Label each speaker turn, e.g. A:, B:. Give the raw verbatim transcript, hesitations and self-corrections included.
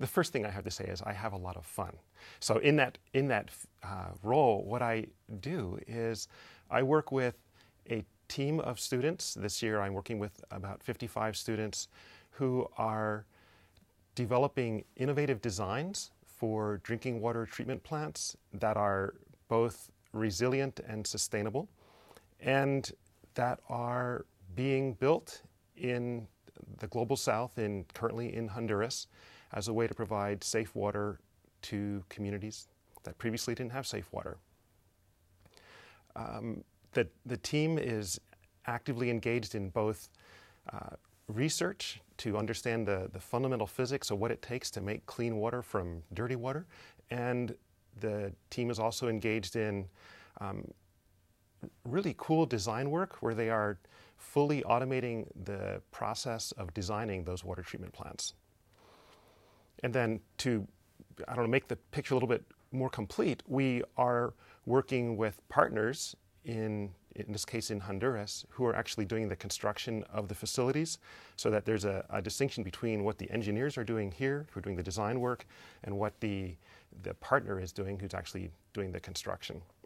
A: the first thing I have to say is I have a lot of fun. So in that, in that uh, role, what I do is I work with a team of students. This year I'm working with about fifty-five students who are developing innovative designs for drinking water treatment plants that are both resilient and sustainable, and that are being built in the global south, in, currently in Honduras, as a way to provide safe water to communities that previously didn't have safe water. Um, the, the team is actively engaged in both uh, research to understand the, the fundamental physics of what it takes to make clean water from dirty water, and the team is also engaged in um, really cool design work where they are fully automating the process of designing those water treatment plants. And then to, I don't know, make the picture a little bit more complete, we are working with partners in, in this case in Honduras, who are actually doing the construction of the facilities, so that there's a, a distinction between what the engineers are doing here, who are doing the design work, and what the, the partner is doing, who's actually doing the construction.